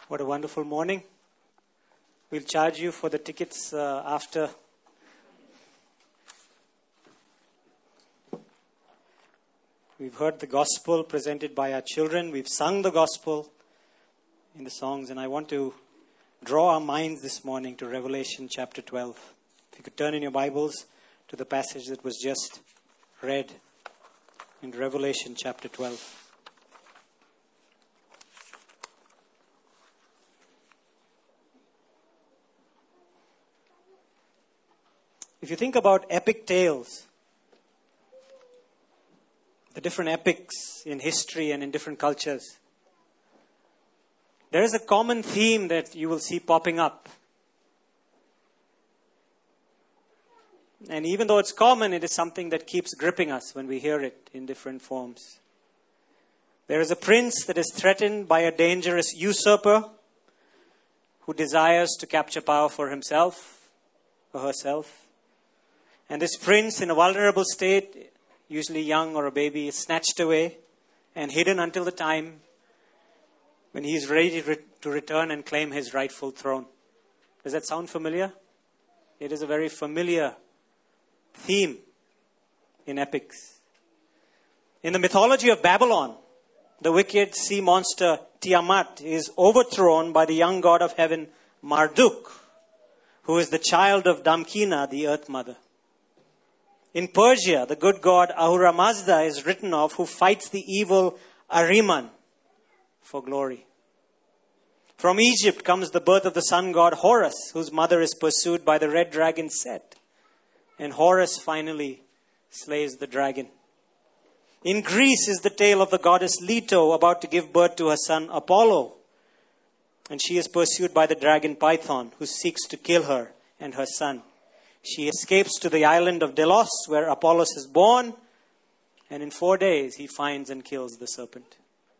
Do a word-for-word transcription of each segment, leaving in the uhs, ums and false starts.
What a wonderful morning. We'll charge you for the tickets uh, after. We've heard the gospel presented by our children. We've sung the gospel in the songs. And I want to draw our minds this morning to Revelation chapter twelve. If you could turn in your Bibles to the passage that was just read in Revelation chapter twelve. If you think about epic tales, the different epics in history and in different cultures, there is a common theme that you will see popping up. And even though it's common, it is something that keeps gripping us when we hear it in different forms. There is a prince that is threatened by a dangerous usurper who desires to capture power for himself or herself. And this prince, in a vulnerable state, usually young or a baby, is snatched away and hidden until the time when he is ready to return and claim his rightful throne. Does that sound familiar? It is a very familiar theme in epics. In the mythology of Babylon, the wicked sea monster Tiamat is overthrown by the young god of heaven, Marduk, who is the child of Damkina, the earth mother. In Persia, the good god Ahura Mazda is written of, who fights the evil Ahriman for glory. From Egypt comes the birth of the sun god Horus, whose mother is pursued by the red dragon Set. And Horus finally slays the dragon. In Greece is the tale of the goddess Leto about to give birth to her son Apollo. And she is pursued by the dragon Python, who seeks to kill her and her son. She escapes to the island of Delos, where Apollos is born, and in four days he finds and kills the serpent.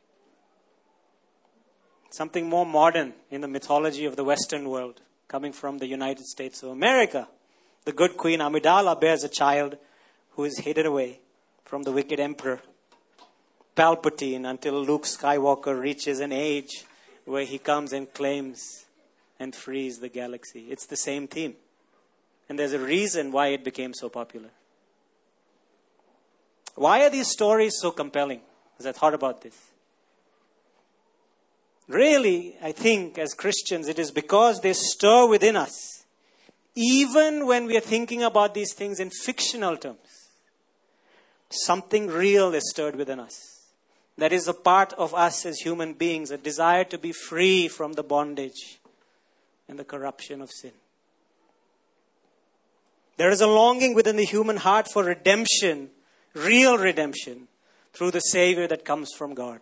Something more modern in the mythology of the Western world, coming from the United States of America. The good Queen Amidala bears a child who is hidden away from the wicked emperor Palpatine until Luke Skywalker reaches an age where he comes and claims and frees the galaxy. It's the same theme. And there's a reason why it became so popular. Why are these stories so compelling? As I thought about this. Really, I think as Christians, it is because they stir within us. Even when we are thinking about these things in fictional terms. Something real is stirred within us. That is a part of us as human beings. A desire to be free from the bondage and the corruption of sin. There is a longing within the human heart for redemption, real redemption, through the Savior that comes from God.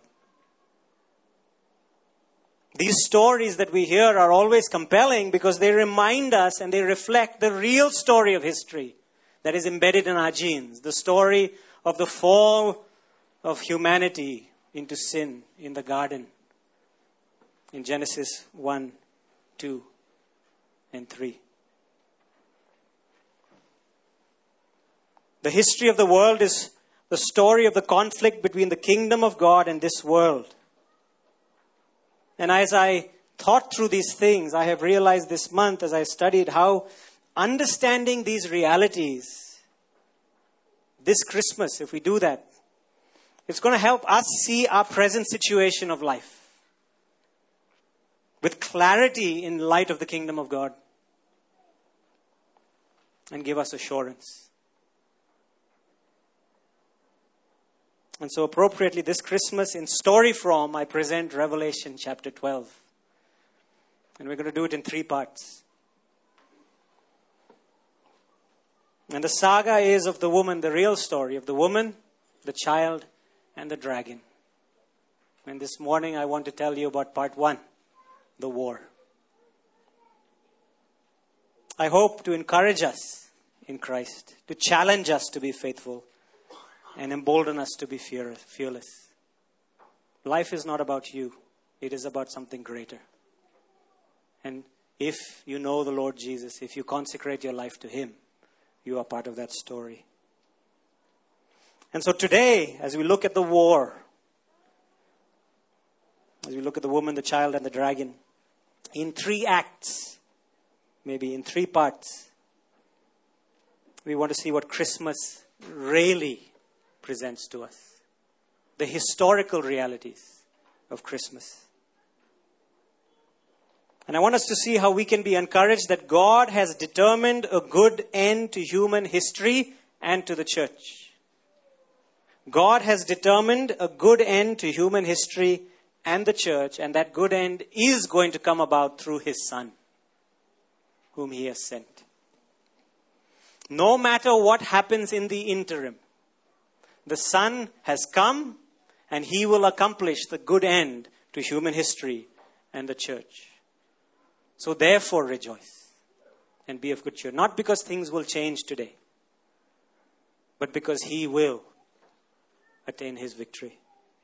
These stories that we hear are always compelling because they remind us and they reflect the real story of history that is embedded in our genes. The story of the fall of humanity into sin in the garden in Genesis one, two, and three. The history of the world is the story of the conflict between the kingdom of God and this world. And as I thought through these things, I have realized this month as I studied how understanding these realities, this Christmas, if we do that, it's going to help us see our present situation of life with clarity in light of the kingdom of God and give us assurance. And so appropriately this Christmas in story form, I present Revelation chapter twelve. And we're going to do it in three parts. And the saga is of the woman, the real story of the woman, the child, and the dragon. And this morning I want to tell you about part one, the war. I hope to encourage us in Christ, to challenge us to be faithful, and embolden us to be fearless. Life is not about you. It is about something greater. And if you know the Lord Jesus, if you consecrate your life to Him, you are part of that story. And so today, as we look at the war, as we look at the woman, the child, and the dragon, in three acts, maybe in three parts. We want to see what Christmas really presents to us. The historical realities of Christmas. And I want us to see how we can be encouraged that God has determined a good end to human history and to the church. God has determined a good end to human history and the church, and that good end is going to come about through His Son, whom He has sent. No matter what happens in the interim, the Son has come and He will accomplish the good end to human history and the church. So therefore rejoice and be of good cheer. Not because things will change today, but because He will attain His victory.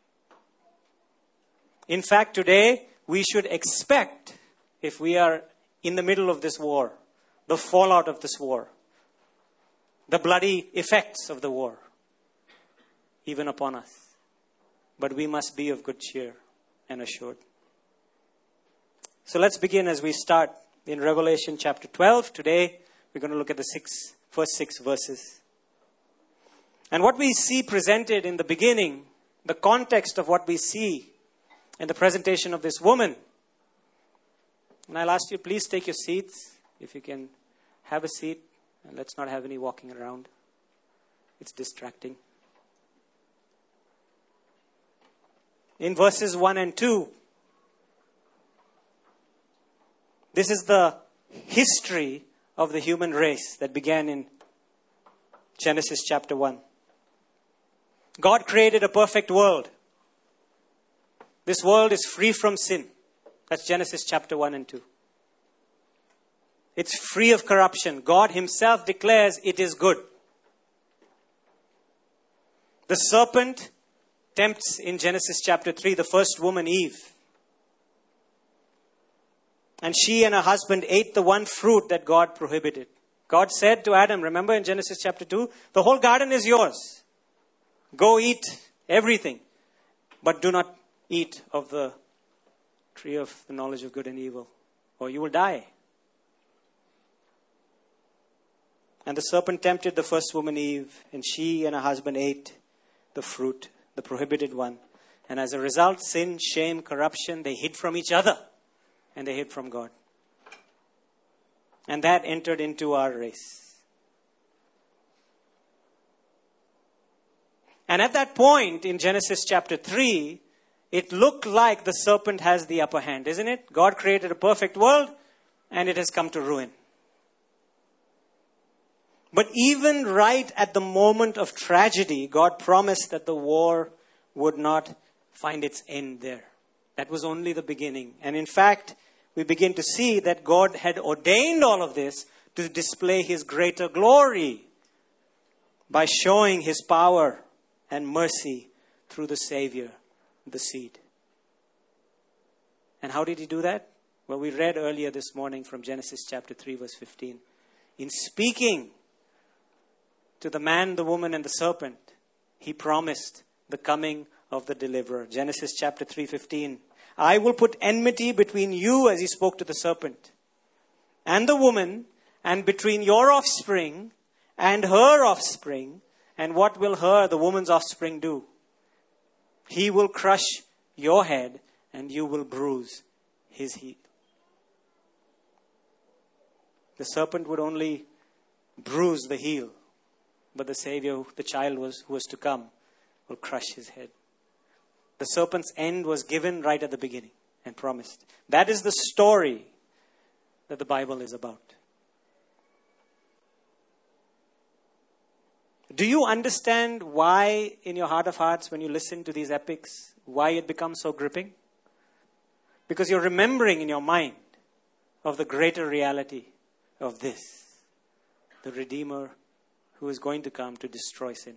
In fact, today we should expect, if we are in the middle of this war, the fallout of this war, the bloody effects of the war, even upon us. But we must be of good cheer and assured. So let's begin as we start in Revelation chapter twelve. Today we're going to look at the six, first six verses. And what we see presented in the beginning, the context of what we see in the presentation of this woman. And I'll ask you, please take your seats, if you can have a seat, and let's not have any walking around. It's distracting. In verses one and two, this is the history of the human race that began in Genesis chapter one. God created a perfect world. This world is free from sin. That's Genesis chapter one and two. It's free of corruption. God Himself declares it is good. The serpent tempts in Genesis chapter three the first woman, Eve. And she and her husband ate the one fruit that God prohibited. God said to Adam, remember in Genesis chapter two, the whole garden is yours. Go eat everything, but do not eat of the tree of the knowledge of good and evil, or you will die. And the serpent tempted the first woman, Eve, and she and her husband ate the fruit, the prohibited one. And as a result, sin, shame, corruption, they hid from each other, and they hid from God. And that entered into our race. And at that point in Genesis chapter three, it looked like the serpent has the upper hand, isn't it? God created a perfect world and it has come to ruin. But even right at the moment of tragedy, God promised that the war would not find its end there. That was only the beginning. And in fact, we begin to see that God had ordained all of this to display His greater glory by showing His power and mercy through the Savior, the seed. And how did He do that? Well, we read earlier this morning from Genesis chapter three, verse fifteen. In speaking to the man, the woman, and the serpent, He promised the coming of the deliverer. Genesis chapter three, fifteen. I will put enmity between you, as He spoke to the serpent, and the woman, and between your offspring and her offspring. And what will her, the woman's offspring, do? He will crush your head and you will bruise his heel. The serpent would only bruise the heel, but the Savior, the child was, who was to come, will crush his head. The serpent's end was given right at the beginning and promised. That is the story that the Bible is about. Do you understand why, in your heart of hearts, when you listen to these epics, why it becomes so gripping? Because you're remembering in your mind of the greater reality of this, the Redeemer who is going to come to destroy sin.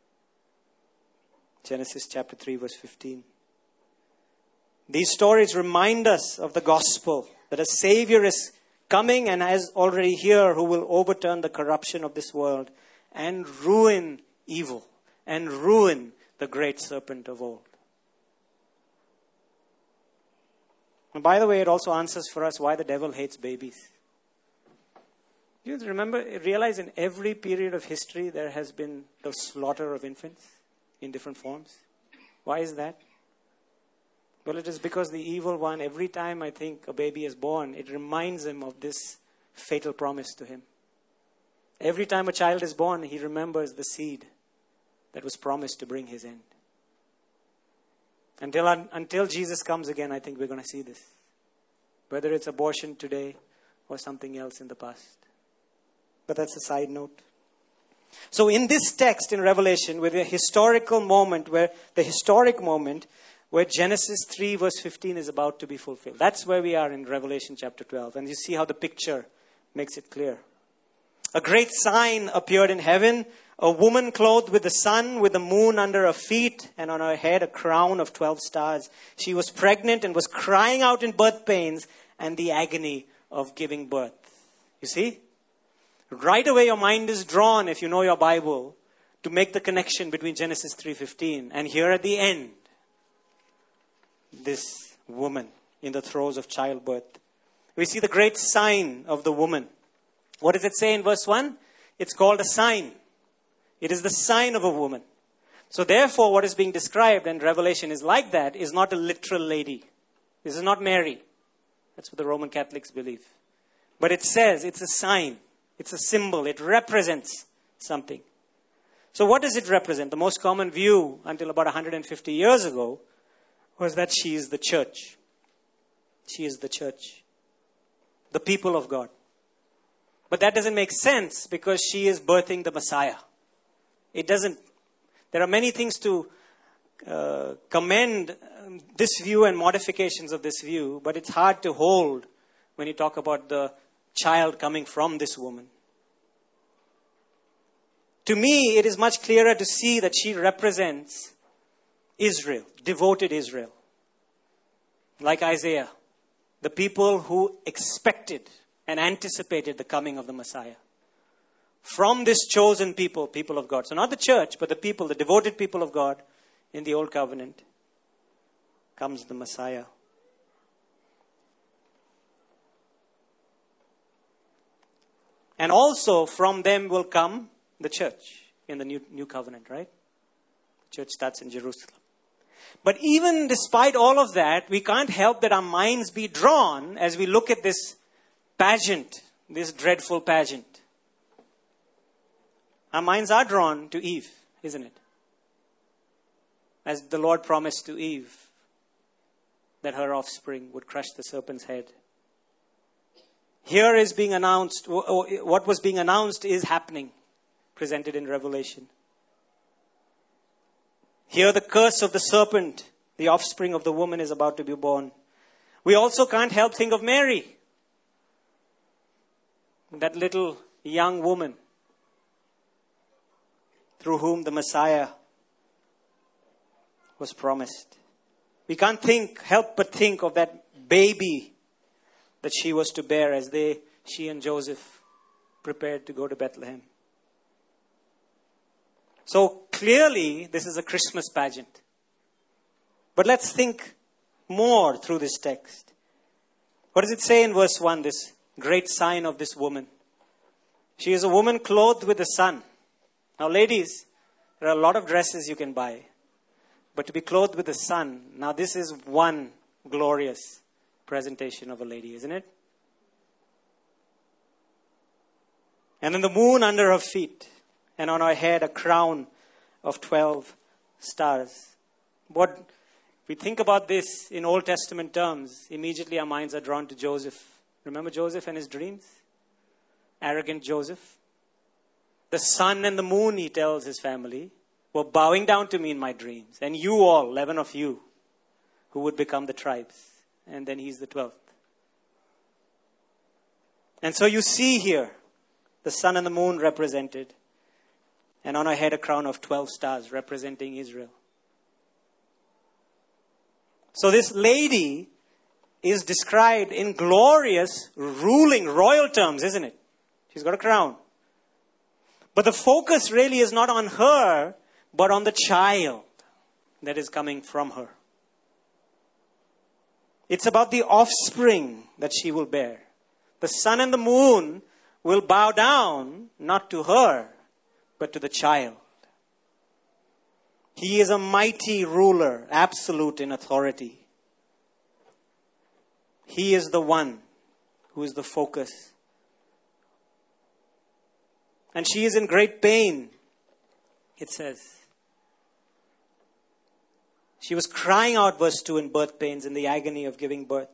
Genesis chapter three, verse fifteen. These stories remind us of the gospel, that a Savior is coming and is already here who will overturn the corruption of this world and ruin evil and ruin the great serpent of old. And by the way, it also answers for us why the devil hates babies. You remember, realize in every period of history there has been the slaughter of infants in different forms. Why is that? Well, it is because the evil one, every time I think a baby is born, it reminds him of this fatal promise to him. Every time a child is born, he remembers the seed that was promised to bring his end. Until, until Jesus comes again, I think we're going to see this. Whether it's abortion today or something else in the past. But that's a side note. So in this text in Revelation, with a historical moment, where the historic moment where Genesis three verse fifteen is about to be fulfilled. That's where we are in Revelation chapter twelve. And you see how the picture makes it clear. A great sign appeared in heaven. A woman clothed with the sun, with the moon under her feet, and on her head a crown of twelve stars. She was pregnant and was crying out in birth pains and the agony of giving birth. You see? Right away your mind is drawn, if you know your Bible, to make the connection between Genesis three fifteen. And here at the end, this woman in the throes of childbirth. We see the great sign of the woman. What does it say in verse one? It's called a sign. It is the sign of a woman. So therefore, what is being described, and Revelation is like that, is not a literal lady. This is not Mary. That's what the Roman Catholics believe. But it says it's a sign. It's a symbol. It represents something. So what does it represent? The most common view until about one hundred fifty years ago was that she is the church. She is the church. The people of God. But that doesn't make sense because she is birthing the Messiah. It doesn't. There are many things to uh, commend um, this view and modifications of this view, but it's hard to hold when you talk about the child coming from this woman. To me, it is much clearer to see that she represents Israel, devoted Israel. Like Isaiah, the people who expected and anticipated the coming of the Messiah. From this chosen people, people of God. So not the church, but the people, the devoted people of God in the Old Covenant, comes the Messiah. And also from them will come the church in the new, new covenant, right? The church starts in Jerusalem. But even despite all of that, we can't help that our minds be drawn as we look at this pageant, this dreadful pageant. Our minds are drawn to Eve, isn't it? As the Lord promised to Eve that her offspring would crush the serpent's head. Here is being announced, what was being announced is happening, presented in Revelation. Here the curse of the serpent, the offspring of the woman, is about to be born. We also can't help think of Mary. That little young woman through whom the Messiah was promised. We can't think, help but think of that baby that she was to bear as they, she and Joseph prepared to go to Bethlehem. So clearly, this is a Christmas pageant. But let's think more through this text. What does it say in verse one, this great sign of this woman? She is a woman clothed with the sun. Now ladies, there are a lot of dresses you can buy. But to be clothed with the sun, now this is one glorious presentation of a lady, isn't it? And then the moon under her feet. And on her head a crown of twelve stars. What, if we think about this in Old Testament terms, immediately our minds are drawn to Joseph. Remember Joseph and his dreams? Arrogant Joseph. The sun and the moon, he tells his family, were bowing down to me in my dreams. And you all, eleven of you, who would become the tribes. And then he's the twelfth. And so you see here, the sun and the moon represented. And on her head a crown of twelve stars representing Israel. So this lady is described in glorious, ruling, royal terms, isn't it? She's got a crown. But the focus really is not on her, but on the child that is coming from her. It's about the offspring that she will bear. The sun and the moon will bow down, not to her, but to the child. He is a mighty ruler, absolute in authority. He is the one who is the focus. And she is in great pain, it says. She was crying out, verse two, in birth pains, in the agony of giving birth.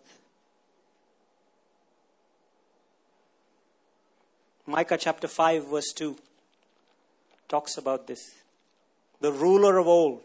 Micah chapter five, verse two, talks about this. The ruler of old.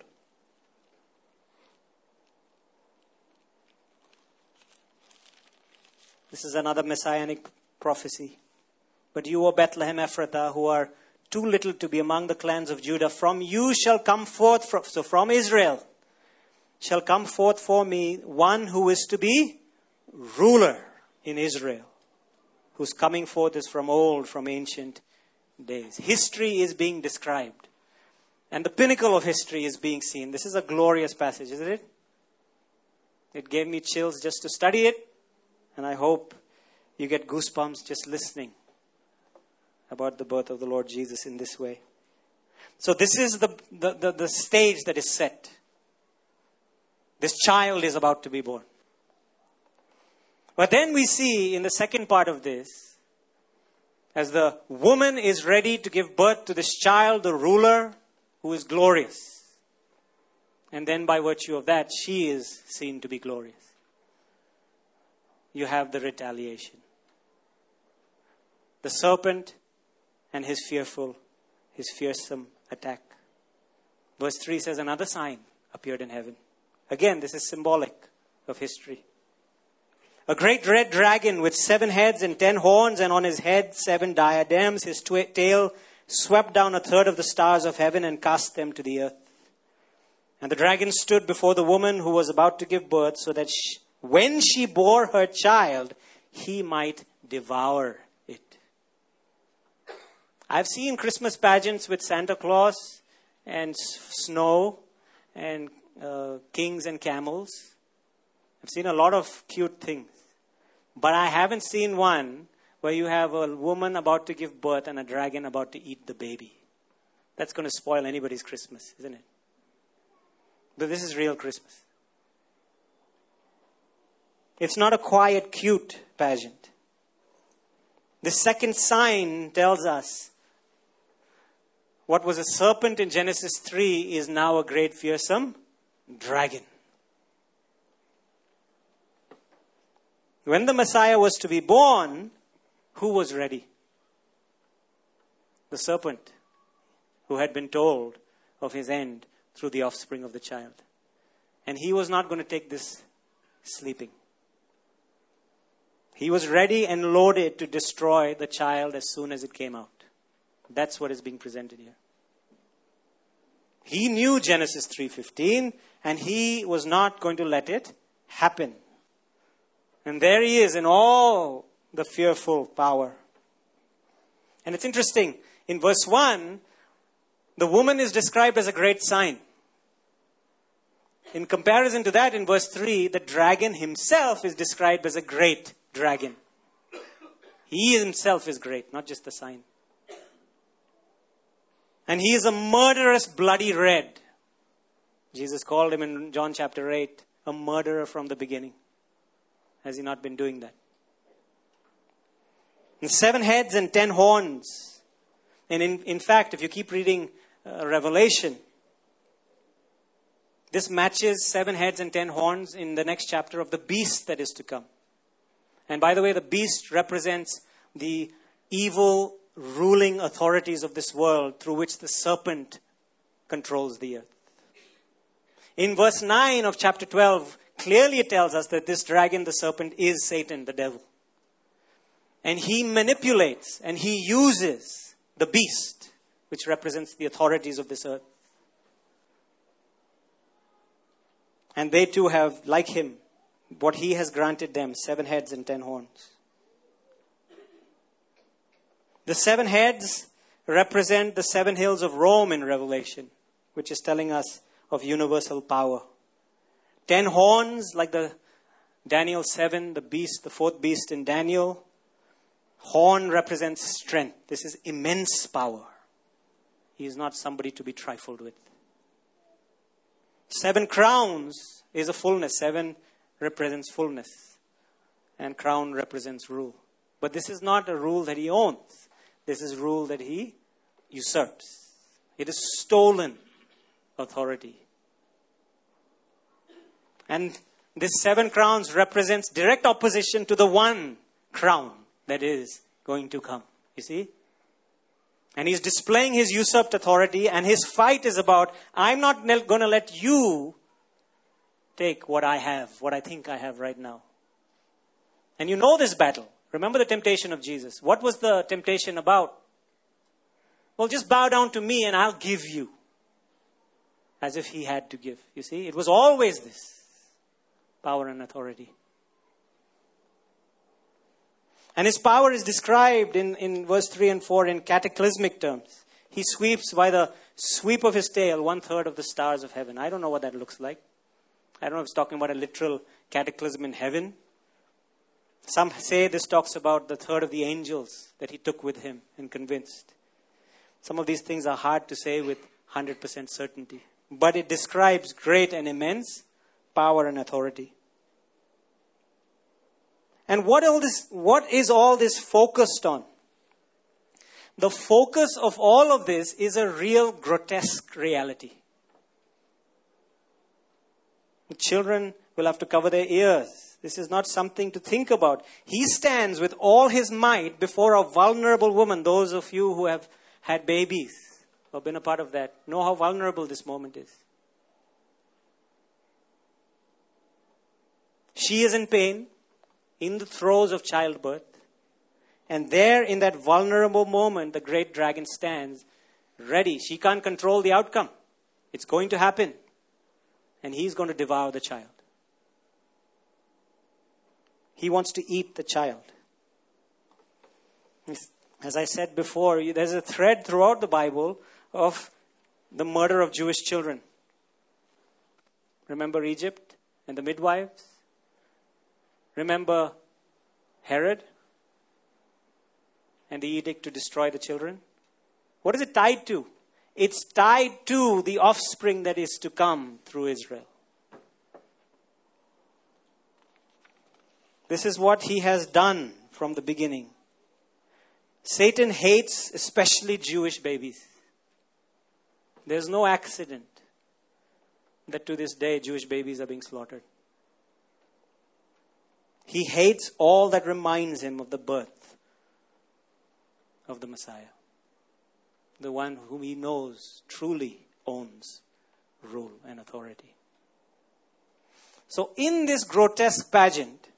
This is another messianic prophecy. But you, O Bethlehem Ephrathah, who are too little to be among the clans of Judah, from you shall come forth, from, so from Israel, shall come forth for me one who is to be ruler in Israel, whose coming forth is from old, from ancient days. History is being described. And the pinnacle of history is being seen. This is a glorious passage, isn't it? It gave me chills just to study it. And I hope you get goosebumps just listening about the birth of the Lord Jesus in this way. So this is the, the, the, the stage that is set. This child is about to be born. But then we see in the second part of this, as the woman is ready to give birth to this child, the ruler, who is glorious. And then by virtue of that, she is seen to be glorious. You have the retaliation. The serpent and his fearful, his fearsome attack. Verse three says, another sign appeared in heaven. Again, this is symbolic of history. A great red dragon with seven heads and ten horns, and on his head seven diadems. His tw- tail swept down a third of the stars of heaven and cast them to the earth. And the dragon stood before the woman who was about to give birth, so that she, when she bore her child, he might devour it. I've seen Christmas pageants with Santa Claus and s- snow and uh, kings and camels. I've seen a lot of cute things. But I haven't seen one where you have a woman about to give birth and a dragon about to eat the baby. That's going to spoil anybody's Christmas, isn't it? But this is real Christmas. It's not a quiet, cute pageant. The second sign tells us what was a serpent in Genesis three is now a great fearsome dragon. When the Messiah was to be born, who was ready? The serpent, who had been told of his end through the offspring of the child. And he was not going to take this sleeping. He was ready and loaded to destroy the child as soon as it came out. That's what is being presented here. He knew Genesis three fifteen, and he was not going to let it happen. And there he is in all the fearful power. And it's interesting. In verse one, the woman is described as a great sign. In comparison to that, in verse three, the dragon himself is described as a great dragon. He himself is great, not just the sign. And he is a murderous bloody red. Jesus called him in John chapter eight a murderer from the beginning. Has he not been doing that? And seven heads and ten horns. And in, in fact, if you keep reading uh, Revelation, this matches seven heads and ten horns in the next chapter of the beast that is to come. And by the way, the beast represents the evil ruling authorities of this world through which the serpent controls the earth. In verse nine of chapter twelve, clearly it tells us that this dragon, the serpent, is Satan, the devil. And he manipulates and he uses the beast, which represents the authorities of this earth. And they too have, like him, what he has granted them, seven heads and ten horns. The seven heads represent the seven hills of Rome in Revelation, which is telling us of universal power. Ten horns, like the, Daniel seven, the beast, the fourth beast in Daniel. Horn represents strength. This is immense power. He is not somebody to be trifled with. Seven crowns is a fullness. Seven represents fullness. And crown represents rule. But this is not a rule that he owns. This is rule that he usurps. It is stolen authority. And this seven crowns represents direct opposition to the one crown that is going to come. You see? And he's displaying his usurped authority, and his fight is about, I'm not going to let you take what I have, what I think I have right now. And you know this battle. Remember the temptation of Jesus. What was the temptation about? Well, just bow down to me and I'll give you. As if he had to give. You see, it was always this. Power and authority. And his power is described in, in verse three and four in cataclysmic terms. He sweeps by the sweep of his tail one third of the stars of heaven. I don't know what that looks like. I don't know if it's talking about a literal cataclysm in heaven. Some say this talks about the third of the angels that he took with him and convinced. Some of these things are hard to say with one hundred percent certainty. But it describes great and immense power and authority. And what all this, what is all this focused on? The focus of all of this is a real grotesque reality. The children will have to cover their ears. This is not something to think about. He stands with all his might before a vulnerable woman. Those of you who have had babies or been a part of that know how vulnerable this moment is. She is in pain, in the throes of childbirth. And there in that vulnerable moment, the great dragon stands ready. She can't control the outcome. It's going to happen. And he's going to devour the child. He wants to eat the child. As I said before, there's a thread throughout the Bible of the murder of Jewish children. Remember Egypt and the midwives? Remember Herod and the edict to destroy the children? What is it tied to? It's tied to the offspring that is to come through Israel. This is what he has done from the beginning. Satan hates especially Jewish babies. There's no accident that to this day Jewish babies are being slaughtered. He hates all that reminds him of the birth of the Messiah. The one whom he knows truly owns rule and authority. So in this grotesque pageant,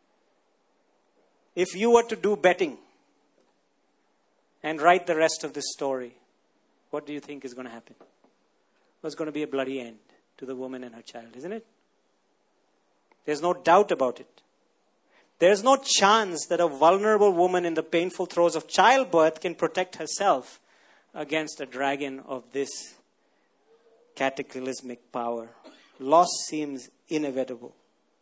if you were to do betting and write the rest of this story, what do you think is going to happen? Well, it's going to be a bloody end to the woman and her child, isn't it? There's no doubt about it. There's no chance that a vulnerable woman in the painful throes of childbirth can protect herself against a dragon of this cataclysmic power. Loss seems inevitable.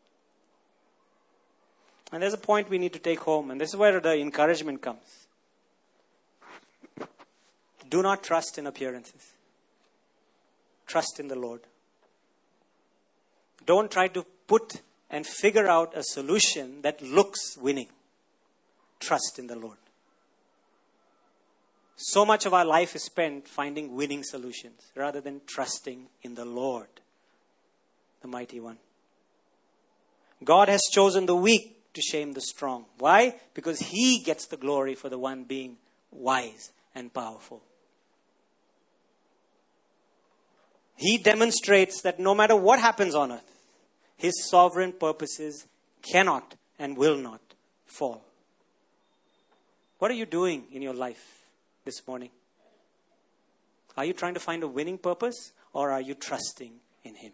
And there's a point we need to take home, and this is where the encouragement comes. Do not trust in appearances. Trust in the Lord. Don't try to put and figure out a solution that looks winning. Trust in the Lord. So much of our life is spent finding winning solutions rather than trusting in the Lord, the mighty one. God has chosen the weak to shame the strong. Why? Because he gets the glory for the one being wise and powerful. He demonstrates that no matter what happens on earth, his sovereign purposes cannot and will not fall. What are you doing in your life this morning? Are you trying to find a winning purpose, or are you trusting in him?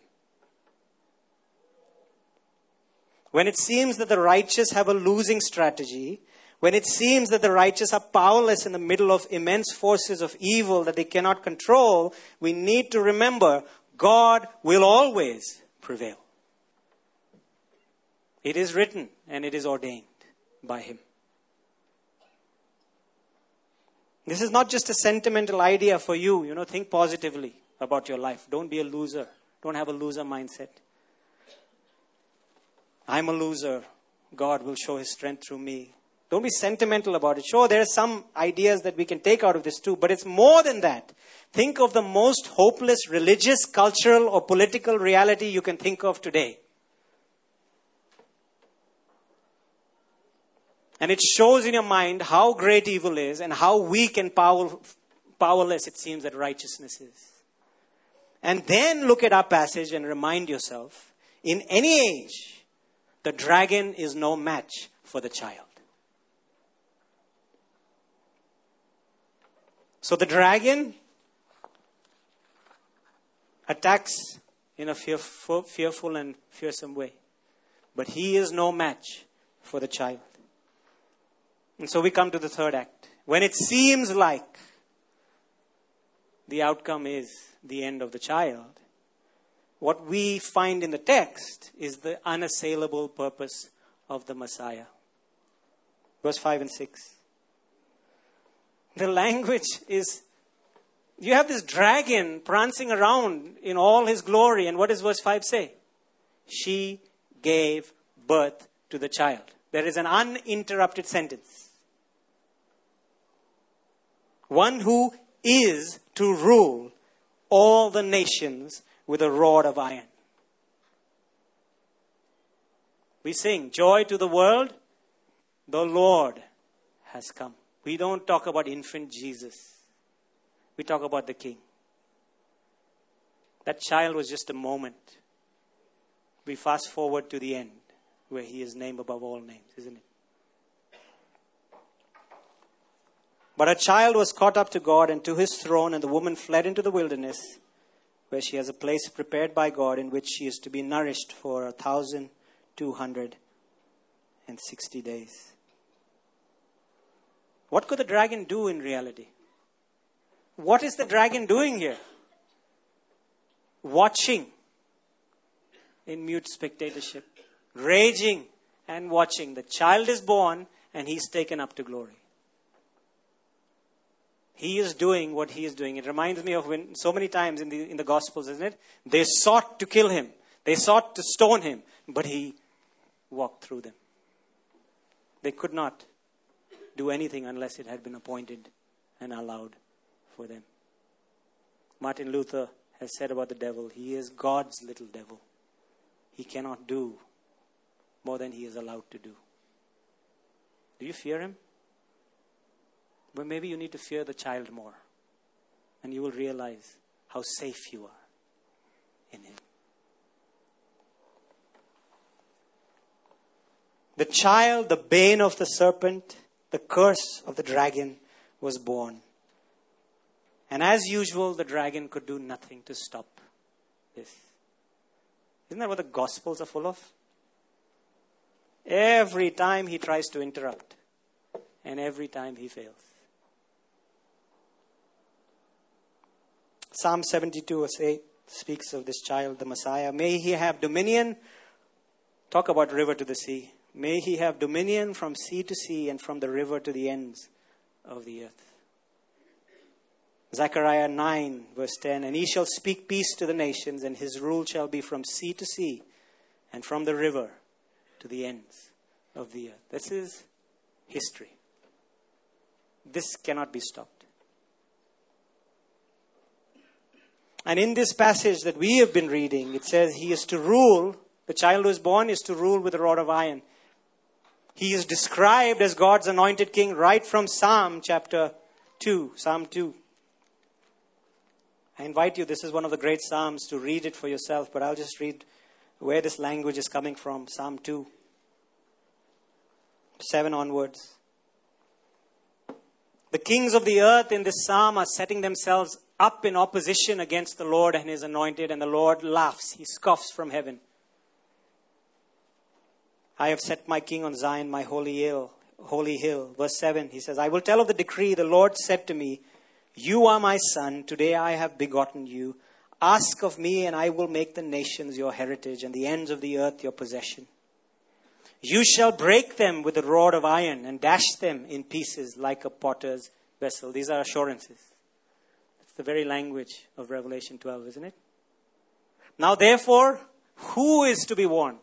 When it seems that the righteous have a losing strategy, when it seems that the righteous are powerless in the middle of immense forces of evil that they cannot control, we need to remember God will always prevail. It is written and it is ordained by him. This is not just a sentimental idea for you. You know, think positively about your life. Don't be a loser. Don't have a loser mindset. I'm a loser. God will show his strength through me. Don't be sentimental about it. Sure, there are some ideas that we can take out of this too, but it's more than that. Think of the most hopeless religious, cultural, or political reality you can think of today. And it shows in your mind how great evil is and how weak and power, powerless it seems that righteousness is. And then look at our passage and remind yourself, in any age, the dragon is no match for the child. So the dragon attacks in a fearful, fearful and fearsome way. But he is no match for the child. And so we come to the third act. When it seems like the outcome is the end of the child, what we find in the text is the unassailable purpose of the Messiah. Verse five and six. The language is, you have this dragon prancing around in all his glory. And what does verse five say? She gave birth to the child. There is an uninterrupted sentence. One who is to rule all the nations with a rod of iron. We sing, joy to the world, the Lord has come. We don't talk about infant Jesus. We talk about the King. That child was just a moment. We fast forward to the end, where he is named above all names, isn't it? But a child was caught up to God and to his throne, and the woman fled into the wilderness, where she has a place prepared by God in which she is to be nourished for a thousand two hundred and sixty days. What could the dragon do in reality? What is the dragon doing here? Watching in mute spectatorship. Raging and watching. The child is born and he's taken up to glory. He is doing what he is doing. It reminds me of when so many times in the in the Gospels, isn't it? They sought to kill him. They sought to stone him. But he walked through them. They could not do anything unless it had been appointed and allowed for them. Martin Luther has said about the devil, he is God's little devil. He cannot do more than he is allowed to do. Do you fear him? Well, maybe you need to fear the child more. And you will realize how safe you are in him. The child, the bane of the serpent, the curse of the dragon was born. And as usual, the dragon could do nothing to stop this. Isn't that what the Gospels are full of? Every time he tries to interrupt. And every time he fails. Psalm seventy-two verse eight speaks of this child, the Messiah. May he have dominion. Talk about river to the sea. May he have dominion from sea to sea and from the river to the ends of the earth. Zechariah nine verse ten. And he shall speak peace to the nations, and his rule shall be from sea to sea and from the river to the ends of the earth. This is history. This cannot be stopped. And in this passage that we have been reading, it says he is to rule, the child who is born is to rule with a rod of iron. He is described as God's anointed king right from Psalm chapter two, Psalm two. I invite you, this is one of the great Psalms, to read it for yourself, but I'll just read where this language is coming from. Psalm two, seven onwards. The kings of the earth in this psalm are setting themselves up in opposition against the Lord and his anointed, and the Lord laughs. He scoffs from heaven. I have set my king on Zion, my holy hill. Holy hill. Verse seven, he says, I will tell of the decree. The Lord said to me, you are my son. Today I have begotten you. Ask of me, and I will make the nations your heritage and the ends of the earth your possession. You shall break them with a rod of iron and dash them in pieces like a potter's vessel. These are assurances. It's the very language of Revelation twelve, isn't it? Now therefore, who is to be warned?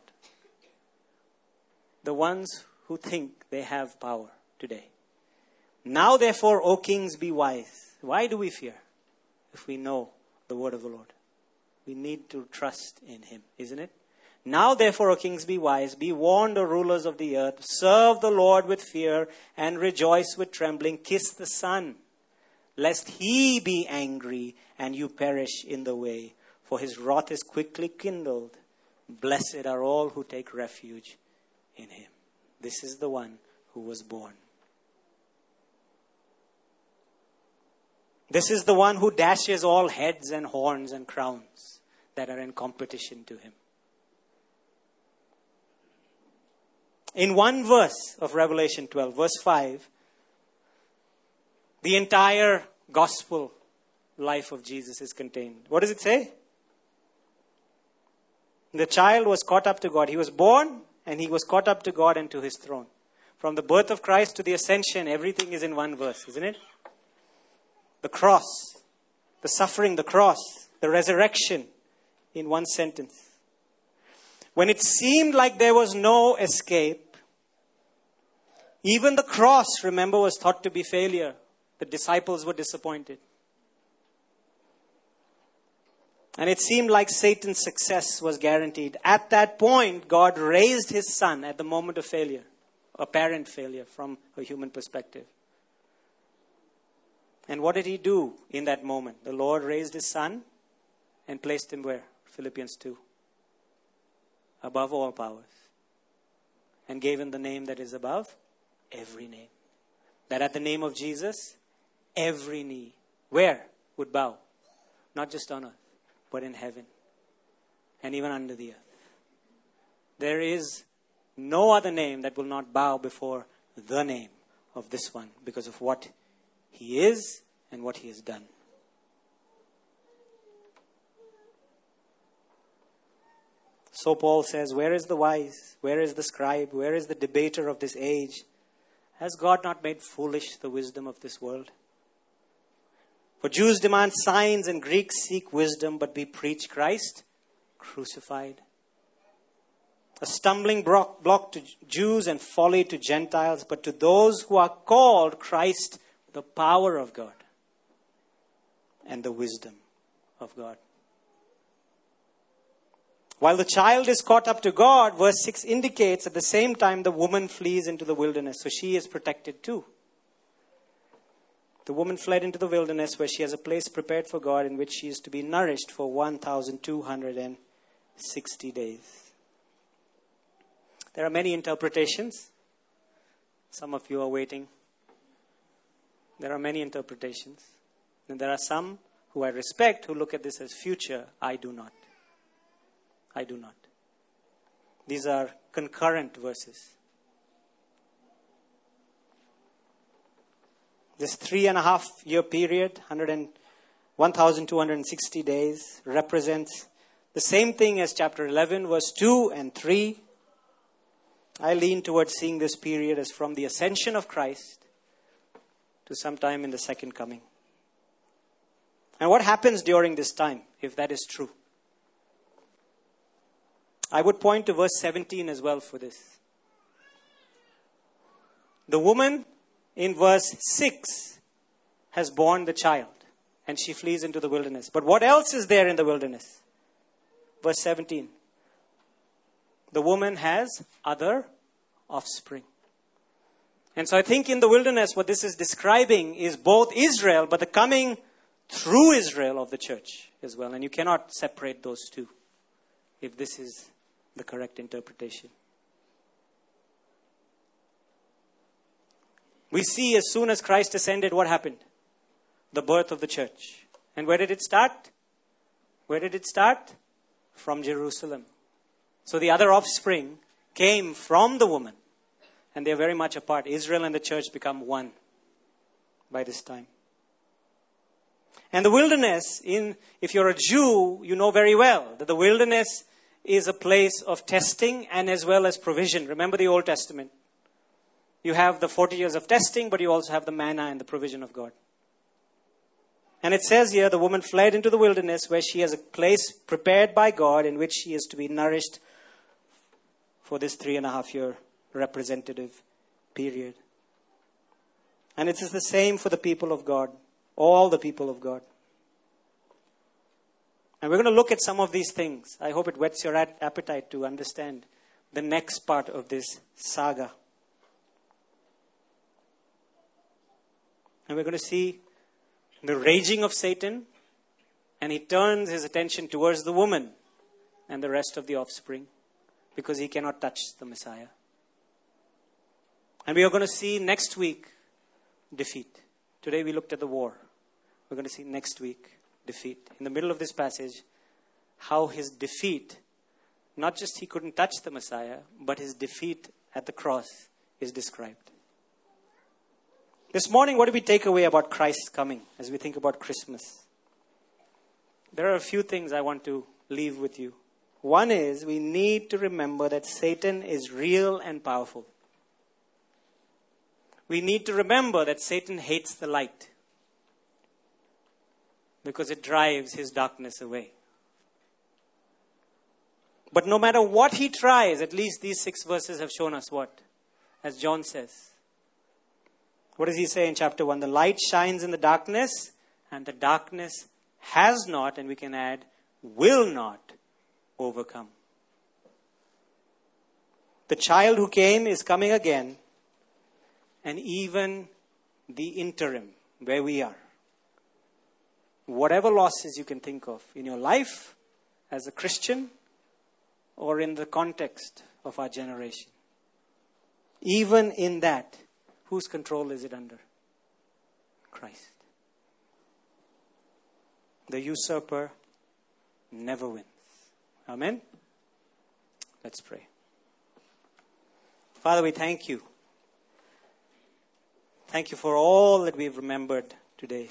The ones who think they have power today. Now therefore, O kings, be wise. Why do we fear if we know the word of the Lord? We need to trust in him, isn't it? Now therefore, O kings, be wise. Be warned, O rulers of the earth. Serve the Lord with fear and rejoice with trembling. Kiss the Son, lest he be angry and you perish in the way. For his wrath is quickly kindled. Blessed are all who take refuge in him. This is the one who was born. This is the one who dashes all heads and horns and crowns that are in competition to him. In one verse of Revelation twelve, verse five, the entire gospel life of Jesus is contained. What does it say? The child was caught up to God. He was born and he was caught up to God and to his throne. From the birth of Christ to the ascension, everything is in one verse, isn't it? The cross, the suffering, the cross, the resurrection in one sentence. When it seemed like there was no escape, even the cross, remember, was thought to be failure. The disciples were disappointed. And it seemed like Satan's success was guaranteed. At that point, God raised his Son at the moment of failure, apparent failure from a human perspective. And what did he do in that moment? The Lord raised his Son and placed him where? Philippians two. Above all powers. And gave him the name that is above every name. That at the name of Jesus, every knee, where? Would bow. Not just on earth, but in heaven. And even under the earth. There is no other name that will not bow before the name of this one. Because of what he is and what he has done. So Paul says, where is the wise? Where is the scribe? Where is the debater of this age? Has God not made foolish the wisdom of this world? For Jews demand signs and Greeks seek wisdom, but we preach Christ crucified. A stumbling block to Jews and folly to Gentiles, but to those who are called, Christ, the power of God and the wisdom of God. While the child is caught up to God, verse six indicates at the same time the woman flees into the wilderness. So she is protected too. The woman fled into the wilderness where she has a place prepared for God in which she is to be nourished for one thousand two hundred sixty days. There are many interpretations. Some of you are waiting. There are many interpretations. And there are some who I respect who look at this as future. I do not. I do not. These are concurrent verses. This three and a half year period, one thousand two hundred sixty days, represents the same thing as chapter eleven, verse two and three. I lean towards seeing this period as from the ascension of Christ to sometime in the second coming. And what happens during this time, if that is true? I would point to verse seventeen as well for this. The woman in verse six has borne the child and she flees into the wilderness. But what else is there in the wilderness? Verse seventeen. The woman has other offspring. And so I think in the wilderness what this is describing is both Israel, but the coming through Israel of the church as well. And you cannot separate those two if this is the correct interpretation. We see as soon as Christ ascended, what happened? The birth of the church. And where did it start? Where did it start? From Jerusalem. So the other offspring came from the woman. And they're very much apart. Israel and the church become one by this time. And the wilderness, in if you're a Jew, you know very well that the wilderness is a place of testing and as well as provision. Remember the Old Testament. You have the forty years of testing, but you also have the manna and the provision of God. And it says here, the woman fled into the wilderness where she has a place prepared by God in which she is to be nourished for this three and a half year representative period. And it is the same for the people of God, all the people of God. And we're going to look at some of these things. I hope it whets your appetite to understand the next part of this saga. And we're going to see the raging of Satan, and he turns his attention towards the woman and the rest of the offspring because he cannot touch the Messiah. And we are going to see next week defeat. Today we looked at the war. We're going to see next week defeat. In the middle of this passage, how his defeat, not just he couldn't touch the Messiah, but his defeat at the cross is described. This morning, what do we take away about Christ's coming as we think about Christmas? There are a few things I want to leave with you. One is we need to remember that Satan is real and powerful. We need to remember that Satan hates the light because it drives his darkness away. But no matter what he tries, at least these six verses have shown us what? As John says. What does he say in chapter one? The light shines in the darkness, and the darkness has not, and we can add, will not overcome. The child who came is coming again, and even the interim, where we are. Whatever losses you can think of in your life as a Christian or in the context of our generation. Even in that, whose control is it under? Christ. The usurper never wins. Amen? Let's pray. Father, we thank you. Thank you for all that we've remembered today.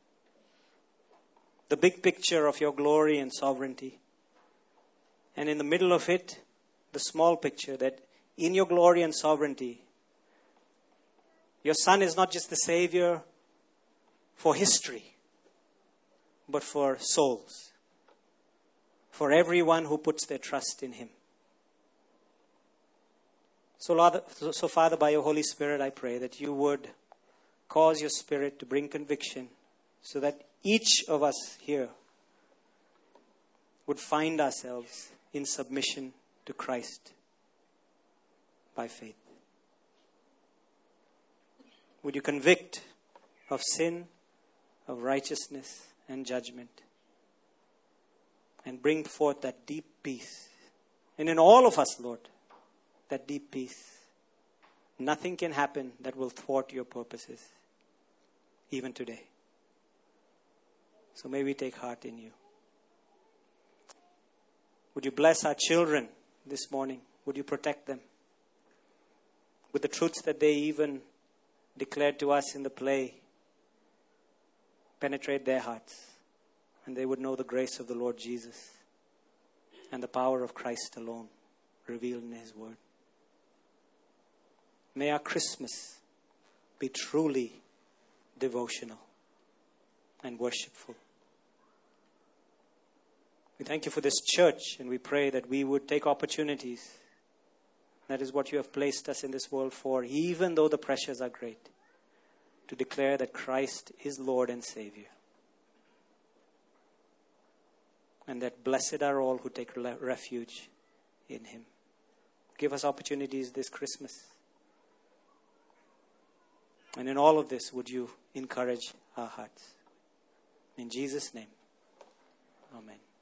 The big picture of your glory and sovereignty. And in the middle of it, the small picture that in your glory and sovereignty, your Son is not just the Savior for history, but for souls. For everyone who puts their trust in Him. So, Lord, so Father, by your Holy Spirit, I pray that you would cause your Spirit to bring conviction so that each of us here would find ourselves in submission to Christ by faith. Would you convict of sin, of righteousness and judgment, and bring forth that deep peace. And in all of us, Lord, that deep peace. Nothing can happen that will thwart your purposes, even today. So may we take heart in you. Would you bless our children this morning? Would you protect them with the truths that they even declared to us in the play? Penetrate their hearts, and they would know the grace of the Lord Jesus and the power of Christ alone revealed in His Word. May our Christmas be truly devotional and worshipful. We thank you for this church, and we pray that we would take opportunities. That is what you have placed us in this world for, even though the pressures are great, to declare that Christ is Lord and Savior. And that blessed are all who take refuge in Him. Give us opportunities this Christmas. And in all of this, would you encourage our hearts? In Jesus' name, amen.